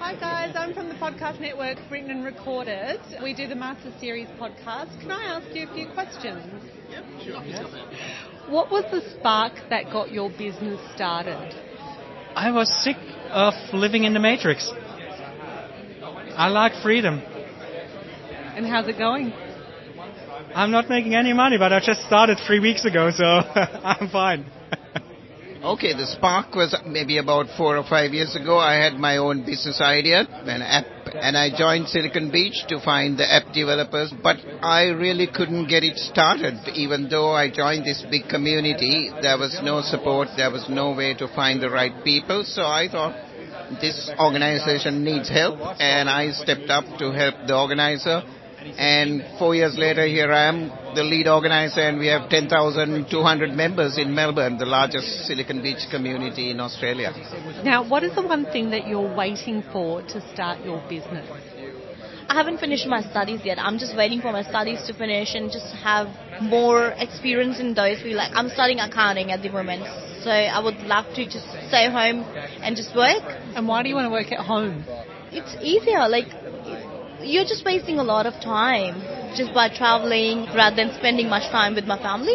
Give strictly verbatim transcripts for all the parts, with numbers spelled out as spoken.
Hi guys, I'm from the podcast network Written and Recorded. We do the Master Series podcast. Can I ask you a few questions? Yep, sure. Yes. What was the spark that got your business started? I was sick of living in the Matrix. I like freedom. And how's it going? I'm not making any money, but I just started three weeks ago, so I'm fine. Okay, the spark was maybe about four or five years ago. I had my own business idea, an app, and I joined Silicon Beach to find the app developers, but I really couldn't get it started. Even though I joined this big community, there was no support, there was no way to find the right people, so I thought this organization needs help, and I stepped up to help the organizer. And four years later, here I am, the lead organizer, and we have ten thousand two hundred members in Melbourne, the largest Silicon Beach community in Australia. Now, what is the one thing that you're waiting for to start your business? I haven't finished my studies yet. I'm just waiting for my studies to finish and just have more experience in those fields. Like, I'm studying accounting at the moment, so I would love to just stay home and just work. And why do you want to work at home? It's easier, like... You're just wasting a lot of time just by traveling rather than spending much time with my family.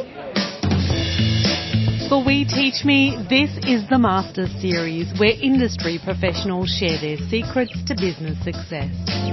For We Teach Me, this is the Masters Series, where industry professionals share their secrets to business success.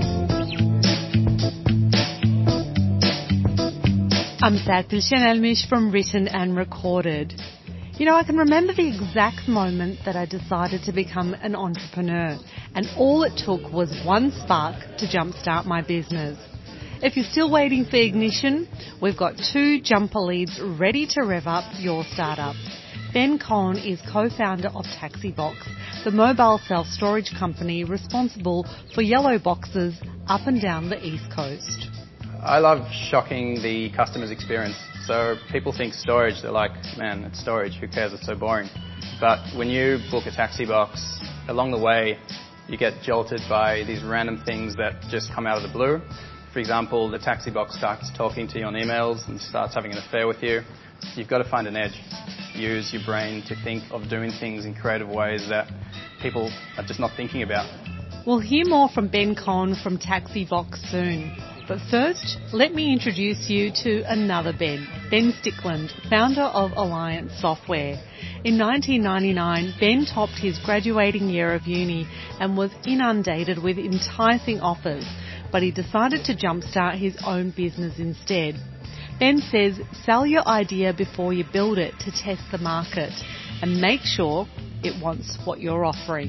I'm Sad Pilshan-Elmish from Written and Recorded. You know, I can remember the exact moment that I decided to become an entrepreneur, and all it took was one spark to jumpstart my business. If you're still waiting for ignition, we've got two jumper leads ready to rev up your startup. Ben Cohen is co-founder of Taxibox, the mobile self-storage company responsible for yellow boxes up and down the East Coast. I love shocking the customer's experience. So people think storage, they're like, man, it's storage, who cares, it's so boring. But when you book a taxi box, along the way, you get jolted by these random things that just come out of the blue. For example, the taxi box starts talking to you on emails and starts having an affair with you. You've got to find an edge. Use your brain to think of doing things in creative ways that people are just not thinking about. We'll hear more from Ben Cohen from Taxibox soon. But first, let me introduce you to another Ben, Ben Stickland, founder of Alliance Software. In nineteen ninety-nine, Ben topped his graduating year of uni and was inundated with enticing offers, but he decided to jumpstart his own business instead. Ben says, sell your idea before you build it to test the market and make sure it wants what you're offering.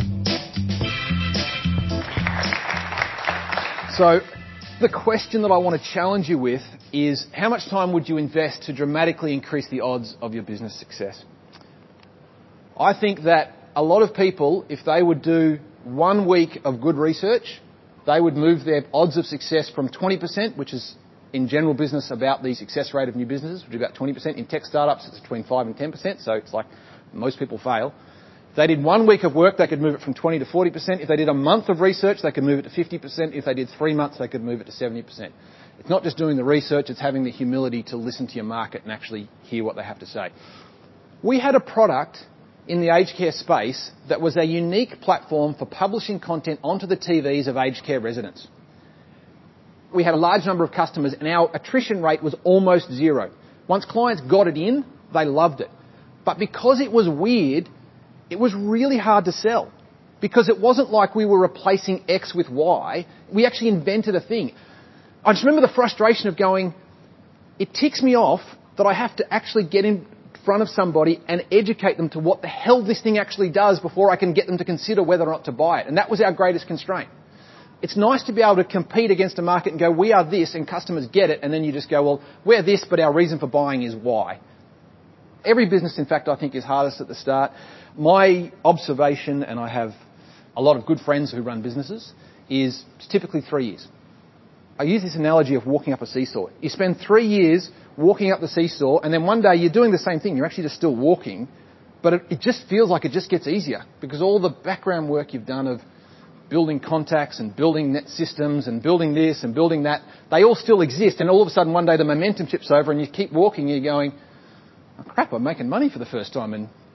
So, the question that I want to challenge you with is, how much time would you invest to dramatically increase the odds of your business success? I think that a lot of people, if they would do one week of good research, they would move their odds of success from twenty percent, which is in general business about the success rate of new businesses, which is about twenty percent. In tech startups, it's between five and ten percent, so it's like most people fail. If they did one week of work, they could move it from twenty to forty percent. If they did a month of research, they could move it to fifty percent. If they did three months, they could move it to seventy percent. It's not just doing the research, it's having the humility to listen to your market and actually hear what they have to say. We had a product in the aged care space that was a unique platform for publishing content onto the T Vs of aged care residents. We had a large number of customers and our attrition rate was almost zero. Once clients got it in, they loved it. But because it was weird, it was really hard to sell. Because it wasn't like we were replacing X with Y. We actually invented a thing. I just remember the frustration of going, it ticks me off that I have to actually get in front of somebody and educate them to what the hell this thing actually does before I can get them to consider whether or not to buy it. And that was our greatest constraint. It's nice to be able to compete against a market and go, we are this, and customers get it, and then you just go, well, we're this, but our reason for buying is Y. Every business, in fact, I think is hardest at the start. My observation, and I have a lot of good friends who run businesses, is it's typically three years. I use this analogy of walking up a seesaw. You spend three years walking up the seesaw, and then one day you're doing the same thing. You're actually just still walking, but it, it just feels like it just gets easier because all the background work you've done of building contacts and building net systems and building this and building that, they all still exist. And all of a sudden one day the momentum tips over and you keep walking and you're going, oh, crap, I'm making money for the first time. And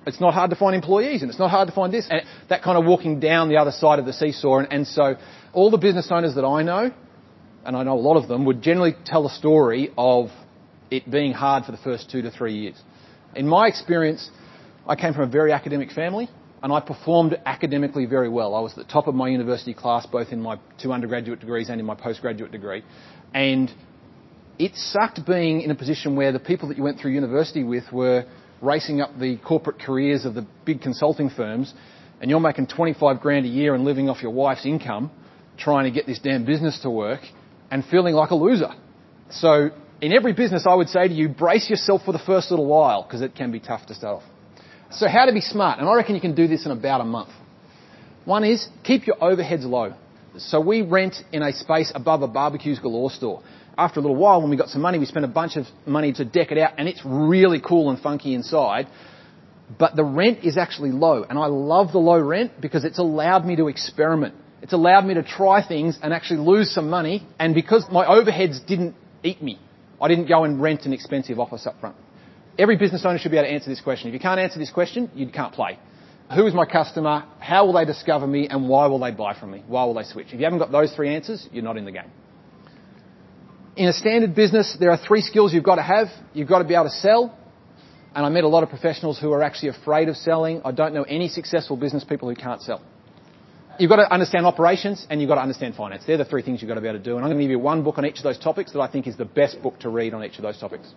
It's not hard to find employees, and it's not hard to find this. And that kind of walking down the other side of the seesaw. And, and so all the business owners that I know, and I know a lot of them, would generally tell a story of it being hard for the first two to three years. In my experience, I came from a very academic family, and I performed academically very well. I was at the top of my university class, both in my two undergraduate degrees and in my postgraduate degree. And it sucked being in a position where the people that you went through university with were racing up the corporate careers of the big consulting firms, and you're making twenty-five grand a year and living off your wife's income, trying to get this damn business to work, and feeling like a loser. So in every business, I would say to you, brace yourself for the first little while, because it can be tough to start off. So how to be smart? And I reckon you can do this in about a month. One is, keep your overheads low. So we rent in a space above a Barbecues Galore store. After a little while, when we got some money, we spent a bunch of money to deck it out, and it's really cool and funky inside. But the rent is actually low, and I love the low rent because it's allowed me to experiment. It's allowed me to try things and actually lose some money, and because my overheads didn't eat me, I didn't go and rent an expensive office up front. Every business owner should be able to answer this question. If you can't answer this question, you can't play. Who is my customer? How will they discover me? And why will they buy from me? Why will they switch? If you haven't got those three answers, you're not in the game. In a standard business, there are three skills you've got to have. You've got to be able to sell. And I met a lot of professionals who are actually afraid of selling. I don't know any successful business people who can't sell. You've got to understand operations, and you've got to understand finance. They're the three things you've got to be able to do. And I'm going to give you one book on each of those topics that I think is the best book to read on each of those topics.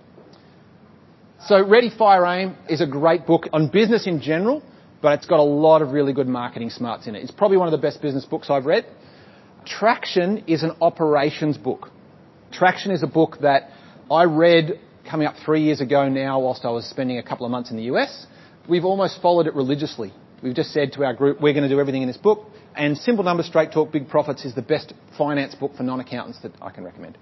So Ready, Fire, Aim is a great book on business in general, but it's got a lot of really good marketing smarts in it. It's probably one of the best business books I've read. Traction is an operations book. Traction is a book that I read coming up three years ago now whilst I was spending a couple of months in the U S. We've almost followed it religiously. We've just said to our group, we're going to do everything in this book. And Simple Numbers, Straight Talk, Big Profits is the best finance book for non-accountants that I can recommend.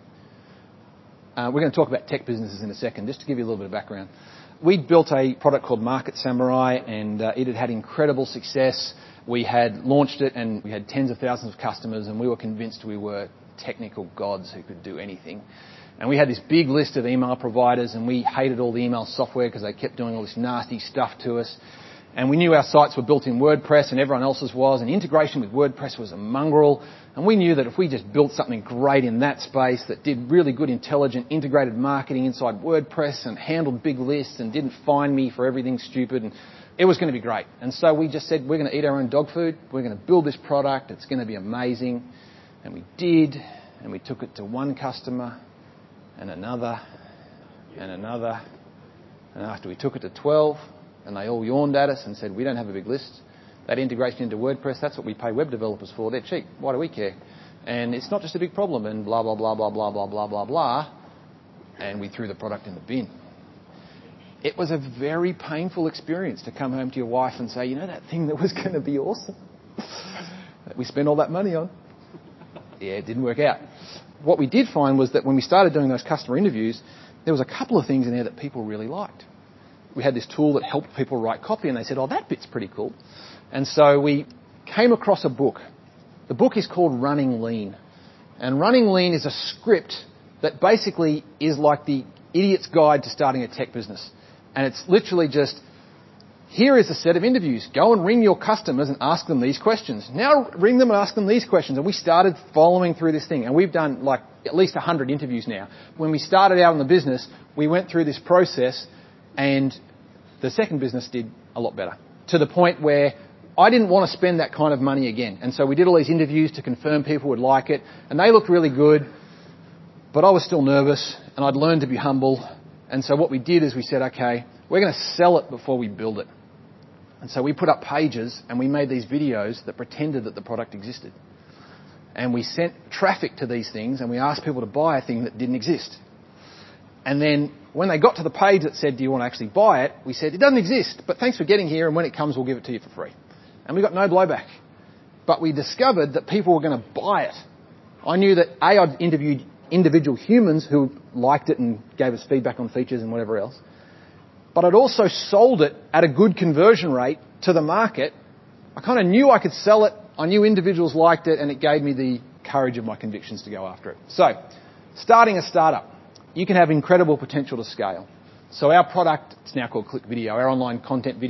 Uh, we're going to talk about tech businesses in a second, just to give you a little bit of background. We'd built a product called Market Samurai, and uh, it had had incredible success. We had launched it, and we had tens of thousands of customers, and we were convinced we were technical gods who could do anything. And we had this big list of email providers, and we hated all the email software because they kept doing all this nasty stuff to us. And we knew our sites were built in WordPress and everyone else's was, and integration with WordPress was a mongrel. And we knew that if we just built something great in that space that did really good, intelligent, integrated marketing inside WordPress and handled big lists and didn't fine me for everything stupid, and it was going to be great. And so we just said, we're going to eat our own dog food. We're going to build this product. It's going to be amazing. And we did, and we took it to one customer and another and another. And after we took it to twelve, and they all yawned at us and said, we don't have a big list. That integration into WordPress, that's what we pay web developers for. They're cheap. Why do we care? And it's not just a big problem, and blah, blah, blah, blah, blah, blah, blah, blah, blah. And we threw the product in the bin. It was a very painful experience to come home to your wife and say, you know that thing that was going to be awesome that we spent all that money on? Yeah, it didn't work out. What we did find was that when we started doing those customer interviews, there was a couple of things in there that people really liked. We had this tool that helped people write copy, and they said, oh, that bit's pretty cool. And so we came across a book. The book is called Running Lean. And Running Lean is a script that basically is like the idiot's guide to starting a tech business. And it's literally just, here is a set of interviews. Go and ring your customers and ask them these questions. Now ring them and ask them these questions. And we started following through this thing. And we've done like at least one hundred interviews now. When we started out in the business, we went through this process, and the second business did a lot better, to the point where I didn't want to spend that kind of money again. And so we did all these interviews to confirm people would like it, and they looked really good, but I was still nervous, and I'd learned to be humble. And so what we did is we said, okay, we're going to sell it before we build it. And so we put up pages, and we made these videos that pretended that the product existed. And we sent traffic to these things, and we asked people to buy a thing that didn't exist. And then when they got to the page that said, do you want to actually buy it? We said, it doesn't exist, but thanks for getting here, and when it comes, we'll give it to you for free. And we got no blowback. But we discovered that people were going to buy it. I knew that, A, I'd interviewed individual humans who liked it and gave us feedback on features and whatever else. But I'd also sold it at a good conversion rate to the market. I kind of knew I could sell it. I knew individuals liked it, and it gave me the courage of my convictions to go after it. So, starting a startup. You can have incredible potential to scale. So our product, it's now called Click Video, our online content video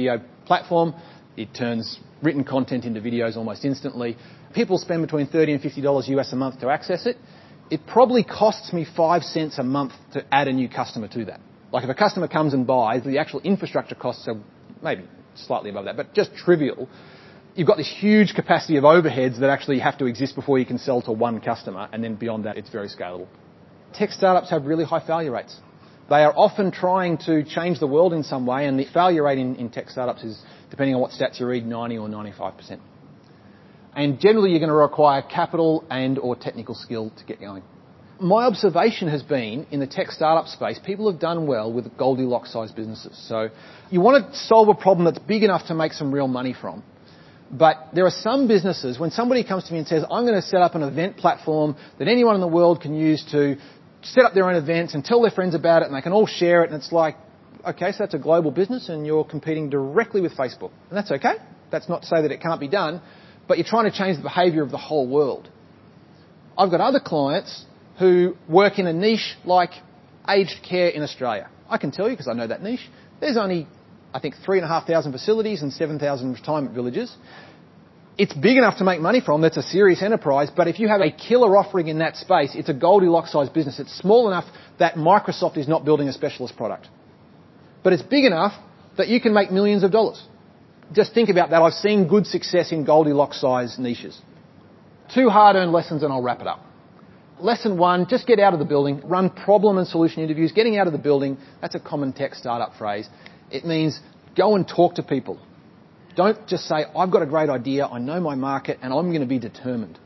platform. It turns written content into videos almost instantly. People spend between thirty and fifty dollars U S a month to access it. It probably costs me five cents a month to add a new customer to that. Like if a customer comes and buys, the actual infrastructure costs are maybe slightly above that, but just trivial. You've got this huge capacity of overheads that actually have to exist before you can sell to one customer, and then beyond that, it's very scalable. Tech startups have really high failure rates. They are often trying to change the world in some way, and the failure rate in, in tech startups is, depending on what stats you read, ninety or ninety-five percent. And generally, you're going to require capital and or technical skill to get going. My observation has been, in the tech startup space, people have done well with Goldilocks-sized businesses. So you want to solve a problem that's big enough to make some real money from. But there are some businesses, when somebody comes to me and says, I'm going to set up an event platform that anyone in the world can use to set up their own events and tell their friends about it, and they can all share it, and it's like, okay, so that's a global business and you're competing directly with Facebook. And that's okay. That's not to say that it can't be done, but you're trying to change the behaviour of the whole world. I've got other clients who work in a niche like aged care in Australia. I can tell you, because I know that niche, there's only, I think, three thousand five hundred facilities and seven thousand retirement villages. It's big enough to make money from. That's a serious enterprise. But if you have a killer offering in that space, it's a Goldilocks-sized business. It's small enough that Microsoft is not building a specialist product. But it's big enough that you can make millions of dollars. Just think about that. I've seen good success in Goldilocks-sized niches. Two hard-earned lessons and I'll wrap it up. Lesson one, just get out of the building. Run problem and solution interviews. Getting out of the building, that's a common tech startup phrase. It means go and talk to people. Don't just say, I've got a great idea, I know my market, and I'm going to be determined.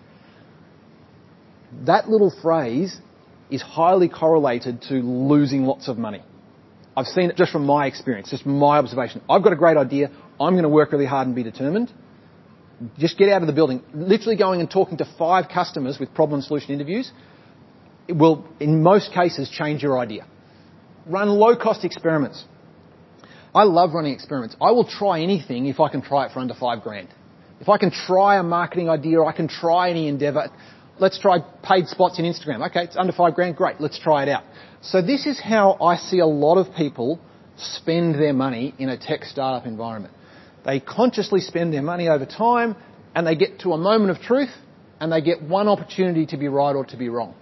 That little phrase is highly correlated to losing lots of money. I've seen it just from my experience, just my observation. I've got a great idea, I'm going to work really hard and be determined. Just get out of the building. Literally going and talking to five customers with problem and solution interviews, it will, in most cases, change your idea. Run low-cost experiments. I love running experiments. I will try anything if I can try it for under five grand. If I can try a marketing idea, or I can try any endeavour. Let's try paid spots in Instagram. Okay, it's under five grand. Great, let's try it out. So this is how I see a lot of people spend their money in a tech startup environment. They consciously spend their money over time, and they get to a moment of truth, and they get one opportunity to be right or to be wrong.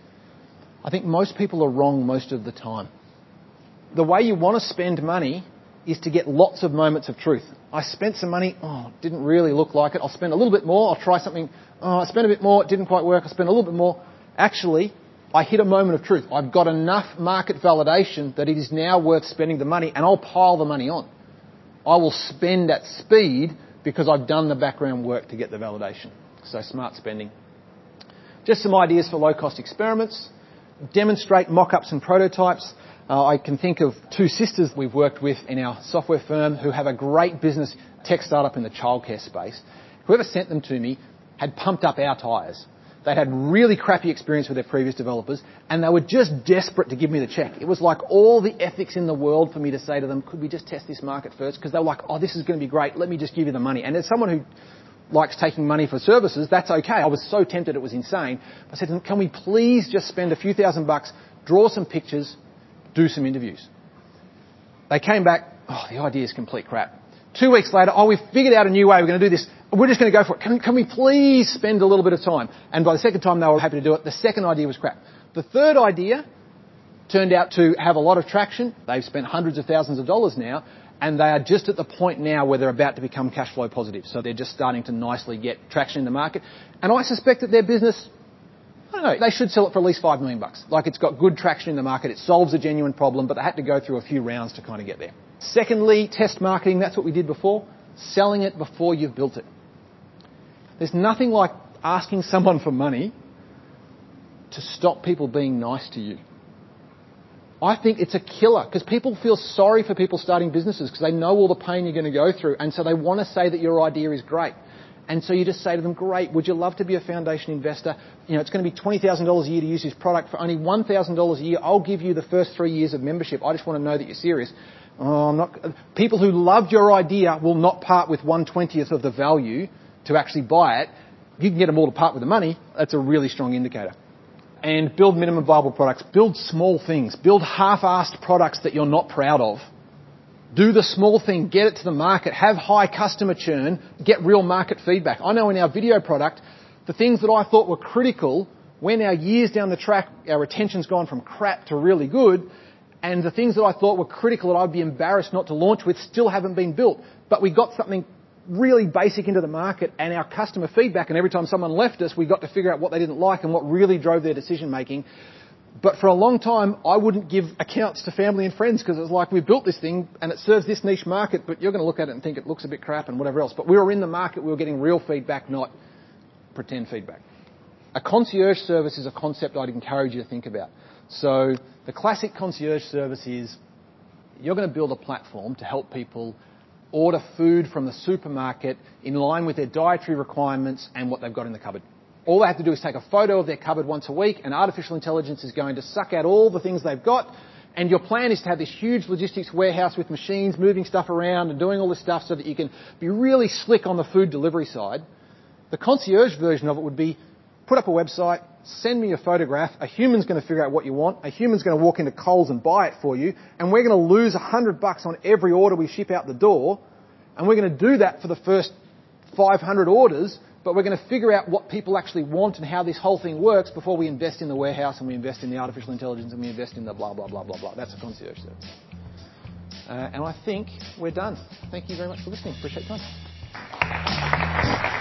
I think most people are wrong most of the time. The way you want to spend money is to get lots of moments of truth. I spent some money, oh, it didn't really look like it. I'll spend a little bit more, I'll try something, oh, I spent a bit more, it didn't quite work, I'll spend a little bit more. Actually, I hit a moment of truth. I've got enough market validation that it is now worth spending the money, and I'll pile the money on. I will spend at speed because I've done the background work to get the validation. So smart spending. Just some ideas for low-cost experiments. Demonstrate mock-ups and prototypes. Uh, I can think of two sisters we've worked with in our software firm who have a great business tech startup in the childcare space. Whoever sent them to me had pumped up our tyres. They had really crappy experience with their previous developers, and they were just desperate to give me the check. It was like all the ethics in the world for me to say to them, could we just test this market first? Because they were like, oh, this is going to be great. Let me just give you the money. And as someone who likes taking money for services, that's okay. I was so tempted it was insane. I said to them, can we please just spend a few thousand bucks, draw some pictures, do some interviews? They came back, oh, the idea is complete crap. Two weeks later, oh, we've figured out a new way, we're going to do this. We're just going to go for it. Can, can we please spend a little bit of time? And by the second time, they were happy to do it. The second idea was crap. The third idea turned out to have a lot of traction. They've spent hundreds of thousands of dollars now, and they are just at the point now where they're about to become cash flow positive. So they're just starting to nicely get traction in the market. And I suspect that their business, I don't know, they should sell it for at least five million bucks. Like, it's got good traction in the market. It solves a genuine problem, but they had to go through a few rounds to kind of get there. Secondly, test marketing. That's what we did before. Selling it before you've built it. There's nothing like asking someone for money to stop people being nice to you. I think it's a killer because people feel sorry for people starting businesses because they know all the pain you're going to go through, and so they want to say that your idea is great. And so you just say to them, great, would you love to be a foundation investor? You know, it's going to be twenty thousand dollars a year to use this product. For only one thousand dollars a year, I'll give you the first three years of membership. I just want to know that you're serious. Oh, I'm not. People who loved your idea will not part with one twentieth of the value to actually buy it. You can get them all to part with the money. That's a really strong indicator. And build minimum viable products. Build small things. Build half-assed products that you're not proud of. Do the small thing, get it to the market, have high customer churn, get real market feedback. I know in our video product, the things that I thought were critical, we're now years down the track, our retention's gone from crap to really good, and the things that I thought were critical that I'd be embarrassed not to launch with still haven't been built. But we got something really basic into the market, and our customer feedback, and every time someone left us, we got to figure out what they didn't like and what really drove their decision making. But for a long time, I wouldn't give accounts to family and friends because it was like, we built this thing and it serves this niche market, but you're going to look at it and think it looks a bit crap and whatever else. But we were in the market, we were getting real feedback, not pretend feedback. A concierge service is a concept I'd encourage you to think about. So the classic concierge service is you're going to build a platform to help people order food from the supermarket in line with their dietary requirements and what they've got in the cupboard. All they have to do is take a photo of their cupboard once a week, and artificial intelligence is going to suck out all the things they've got, and your plan is to have this huge logistics warehouse with machines moving stuff around and doing all this stuff so that you can be really slick on the food delivery side. The concierge version of it would be put up a website, send me a photograph, a human's going to figure out what you want, a human's going to walk into Coles and buy it for you, and we're going to lose a hundred bucks on every order we ship out the door, and we're going to do that for the first five hundred orders, but we're going to figure out what people actually want and how this whole thing works before we invest in the warehouse and we invest in the artificial intelligence and we invest in the blah, blah, blah, blah, blah. That's a concierge service. Uh, and I think we're done. Thank you very much for listening. Appreciate your time.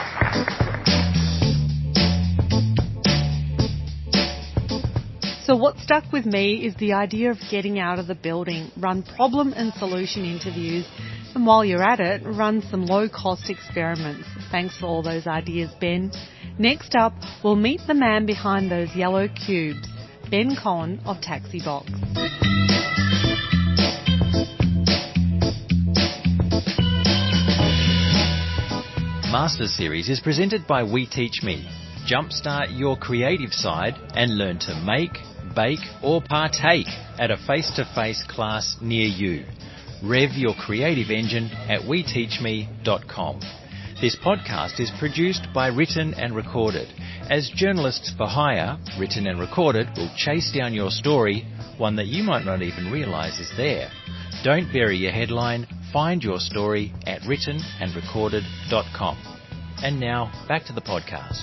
So what stuck with me is the idea of getting out of the building, run problem and solution interviews, and while you're at it, run some low-cost experiments. Thanks for all those ideas, Ben. Next up, we'll meet the man behind those yellow cubes, Ben Cohen of Taxibox. Master Series is presented by We Teach Me. Jumpstart your creative side and learn to make, bake or partake at a face-to-face class near you. Rev your creative engine at we teach me dot com. This podcast is produced by Written and Recorded. As journalists for hire, Written and Recorded will chase down your story, one that you might not even realise is there. Don't bury your headline. Find your story at written and recorded dot com. And now, back to the podcast.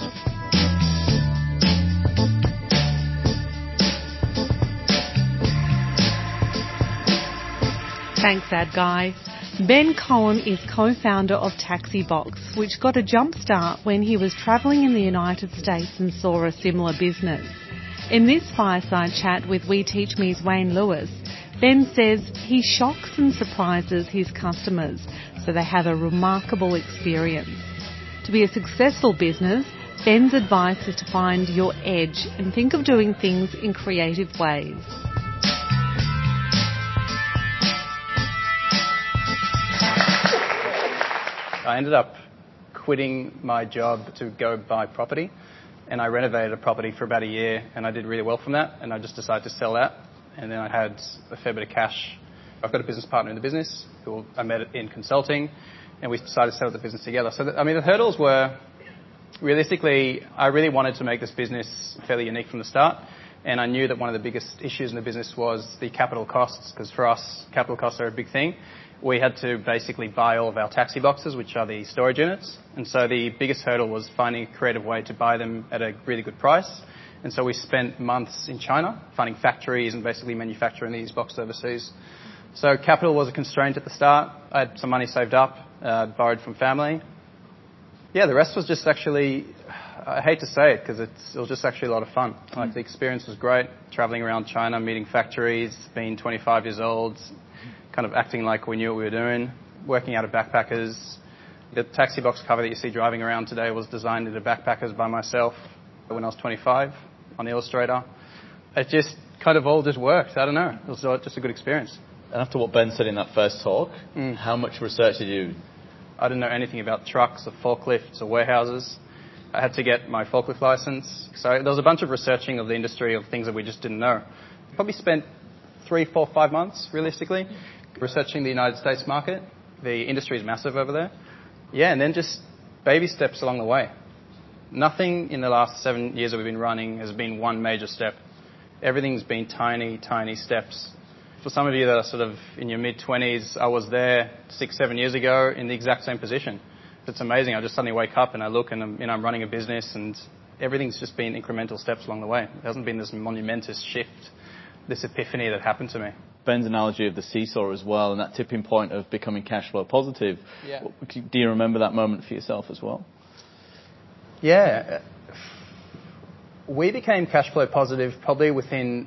Thanks, Ad Guy. Ben Cohen is co-founder of Taxibox, which got a jump start when he was travelling in the United States and saw a similar business. In this fireside chat with We Teach Me's Wayne Lewis, Ben says he shocks and surprises his customers so they have a remarkable experience. To be a successful business, Ben's advice is to find your edge and think of doing things in creative ways. I ended up quitting my job to go buy property, and I renovated a property for about a year, and I did really well from that, and I just decided to sell that, and then I had a fair bit of cash. I've got a business partner in the business who I met in consulting, and we decided to set up the business together. So, that, I mean, the hurdles were, realistically, I really wanted to make this business fairly unique from the start, and I knew that one of the biggest issues in the business was the capital costs, because for us, capital costs are a big thing. We had to basically buy all of our taxi boxes, which are the storage units. And so the biggest hurdle was finding a creative way to buy them at a really good price. And so we spent months in China finding factories and basically manufacturing these boxes overseas. So capital was a constraint at the start. I had some money saved up, uh, borrowed from family. Yeah, the rest was just actually, I hate to say it because it was just actually a lot of fun. Like the experience was great, traveling around China, meeting factories, being twenty-five years old, kind of acting like we knew what we were doing, working out of backpackers. The taxi box cover that you see driving around today was designed into backpackers by myself when I was twenty-five on Illustrator. It just kind of all just worked. I don't know. It was just a good experience. And after what Ben said in that first talk, Mm. how much research did you do? I didn't know anything about trucks or forklifts or warehouses. I had to get my forklift license. So there was a bunch of researching of the industry of things that we just didn't know. Probably spent three, four, five months, realistically, researching the United States market. The industry is massive over there. Yeah, and then just baby steps along the way. Nothing in the last seven years that we've been running has been one major step. Everything's been tiny, tiny steps. For some of you that are sort of in your mid-twenties, I was there six, seven years ago in the exact same position. It's amazing. I just suddenly wake up and I look and I'm, you know, I'm running a business and everything's just been incremental steps along the way. It hasn't been this monumentous shift, this epiphany that happened to me. Ben's analogy of the seesaw as well and that tipping point of becoming cash flow positive. Yeah. Do you remember that moment for yourself as well? Yeah. We became cash flow positive probably within,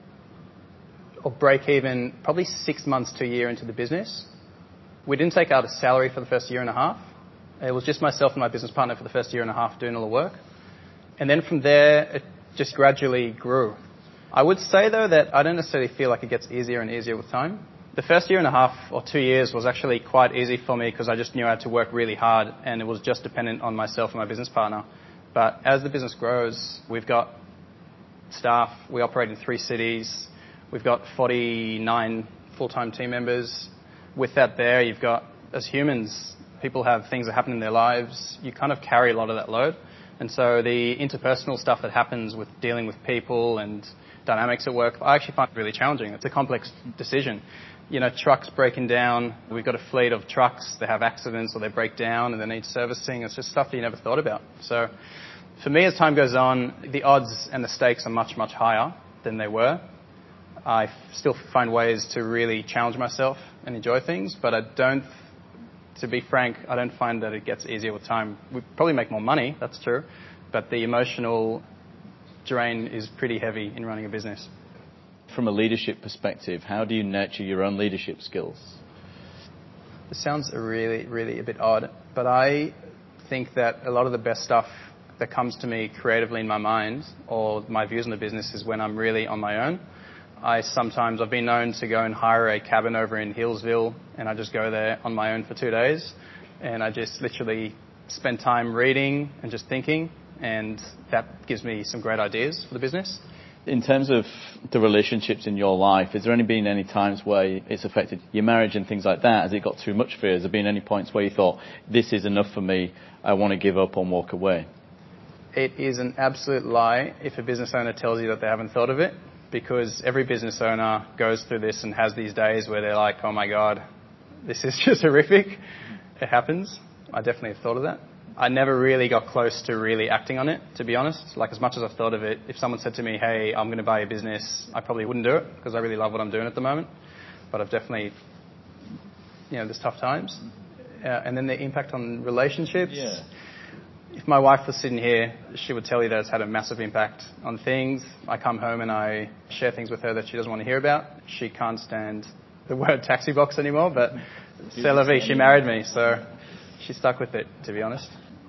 or break even, probably six months to a year into the business. We didn't take out a salary for the first year and a half. It was just myself and my business partner for the first year and a half doing all the work. And then from there, it just gradually grew. I would say, though, that I don't necessarily feel like it gets easier and easier with time. The first year and a half or two years was actually quite easy for me because I just knew I had to work really hard and it was just dependent on myself and my business partner. But as the business grows, we've got staff. We operate in three cities. We've got forty-nine full-time team members. With that there, you've got, as humans, people have things that happen in their lives. You kind of carry a lot of that load. And so the interpersonal stuff that happens with dealing with people and dynamics at work, I actually find it really challenging. It's a complex decision. You know, trucks breaking down. We've got a fleet of trucks. They have accidents or they break down and they need servicing. It's just stuff that you never thought about. So for me, as time goes on, the odds and the stakes are much, much higher than they were. I still find ways to really challenge myself and enjoy things, but I don't, to be frank, I don't find that it gets easier with time. We probably make more money, that's true, but the emotional drain is pretty heavy in running a business. From a leadership perspective, how do you nurture your own leadership skills? It sounds really, really a bit odd, but I think that a lot of the best stuff that comes to me creatively in my mind or my views on the business is when I'm really on my own. I sometimes, I've been known to go and hire a cabin over in Hillsville and I just go there on my own for two days and I just literally spend time reading and just thinking, and that gives me some great ideas for the business. In terms of the relationships in your life, has there only been any times where it's affected your marriage and things like that? Has it got too much for you? Has there been any points where you thought, this is enough for me, I want to give up and walk away? It is an absolute lie if a business owner tells you that they haven't thought of it, because every business owner goes through this and has these days where they're like, oh my God, this is just horrific. It happens. I definitely have thought of that. I never really got close to really acting on it, to be honest. Like, as much as I've thought of it, if someone said to me, hey, I'm going to buy a business, I probably wouldn't do it because I really love what I'm doing at the moment. But I've definitely, you know, there's tough times. Uh, and then the impact on relationships. Yeah. If my wife was sitting here, she would tell you that it's had a massive impact on things. I come home and I share things with her that she doesn't want to hear about. She can't stand the word taxi box anymore, but c'est la vie, she married me, so she stuck with it, to be honest.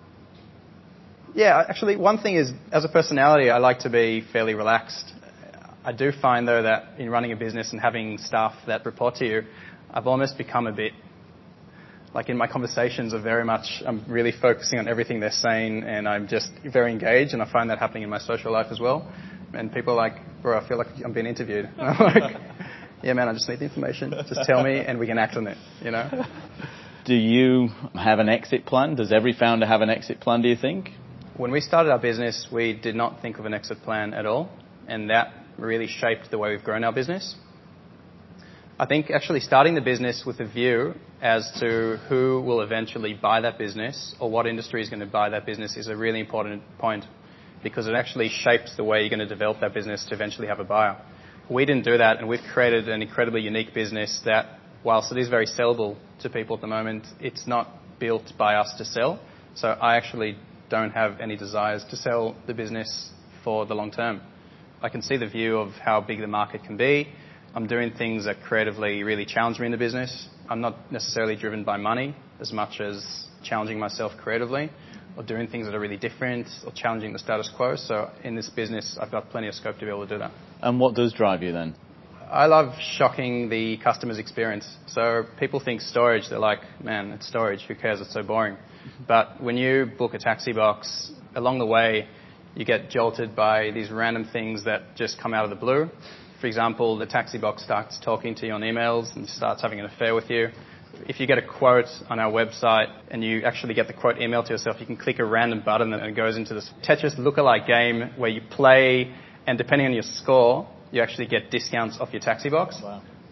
Yeah, actually, one thing is, as a personality, I like to be fairly relaxed. I do find, though, that in running a business and having staff that report to you, I've almost become a bit, like in my conversations are very much, I'm really focusing on everything they're saying and I'm just very engaged, and I find that happening in my social life as well. And people are like, bro, I feel like I'm being interviewed. And I'm like, yeah, man, I just need the information. Just tell me and we can act on it, you know? Do you have an exit plan? Does every founder have an exit plan, do you think? When we started our business, we did not think of an exit plan at all, and that really shaped the way we've grown our business. I think actually starting the business with a view as to who will eventually buy that business or what industry is going to buy that business is a really important point, because it actually shapes the way you're going to develop that business to eventually have a buyer. We didn't do that, and we've created an incredibly unique business that, whilst it is very sellable to people at the moment, it's not built by us to sell. So I actually don't have any desires to sell the business for the long term. I can see the view of how big the market can be. I'm doing things that creatively really challenge me in the business. I'm not necessarily driven by money as much as challenging myself creatively or doing things that are really different or challenging the status quo. So in this business, I've got plenty of scope to be able to do that. And what does drive you then? I love shocking the customer's experience. So people think storage, they're like, man, it's storage, who cares, it's so boring. But when you book a taxi box, along the way, you get jolted by these random things that just come out of the blue. For example, the taxi box starts talking to you on emails and starts having an affair with you. If you get a quote on our website and you actually get the quote emailed to yourself, you can click a random button and it goes into this Tetris lookalike game where you play, and depending on your score, you actually get discounts off your taxi box. Wow.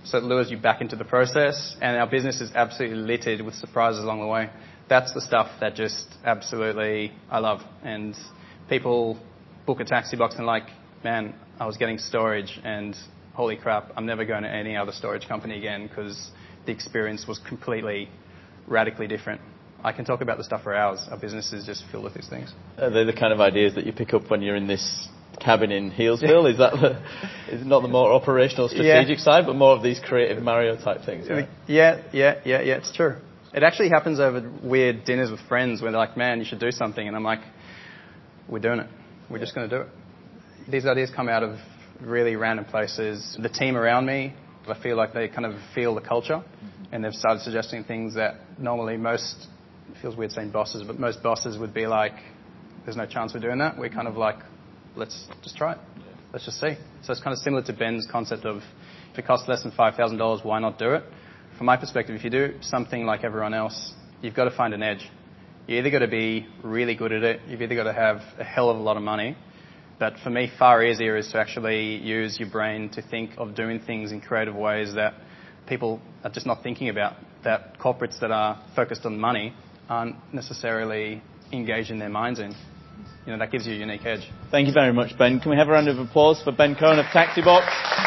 So it lures you back into the process, and our business is absolutely littered with surprises along the way. That's the stuff that just absolutely I love. And people book a taxi box and like, man, I was getting storage and holy crap, I'm never going to any other storage company again because the experience was completely, radically different. I can talk about the stuff for hours. Our business is just filled with these things. Are they the kind of ideas that you pick up when you're in this cabin in Healesville? Is that the, is it not the more operational, strategic yeah. side, but more of these creative Mario type things? Yeah, yeah, yeah, yeah, yeah, it's true. It actually happens over weird dinners with friends where they're like, man, you should do something. And I'm like, we're doing it. We're just going to do it. These ideas come out of really random places. The team around me, I feel like they kind of feel the culture, mm-hmm. and they've started suggesting things that normally most, it feels weird saying bosses, but most bosses would be like, there's no chance we're doing that. We're kind of like, let's just try it. Yeah. Let's just see. So it's kind of similar to Ben's concept of if it costs less than five thousand dollars, why not do it? From my perspective, if you do something like everyone else, you've got to find an edge. You either got to be really good at it, you've either got to have a hell of a lot of money. But for me, far easier is to actually use your brain to think of doing things in creative ways that people are just not thinking about, that corporates that are focused on money aren't necessarily engaging their minds in. You know, that gives you a unique edge. Thank you very much, Ben. Can we have a round of applause for Ben Cohen of Taxibox?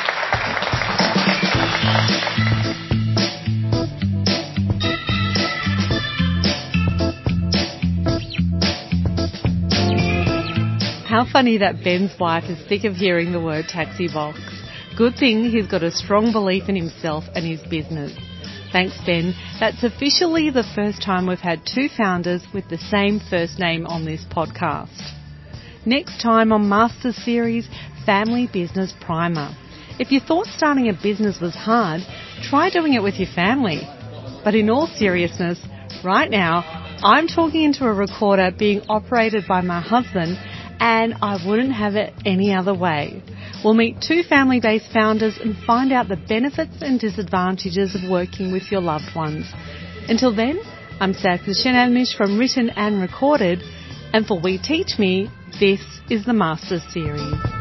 How funny that Ben's wife is sick of hearing the word taxi box. Good thing he's got a strong belief in himself and his business. Thanks, Ben. That's officially the first time we've had two founders with the same first name on this podcast. Next time on Master Series, Family Business Primer. If you thought starting a business was hard, try doing it with your family. But in all seriousness, right now, I'm talking into a recorder being operated by my husband, and I wouldn't have it any other way. We'll meet two family-based founders and find out the benefits and disadvantages of working with your loved ones. Until then, I'm Sakina Shenamish from Written and Recorded, and for We Teach Me, this is the Master Series.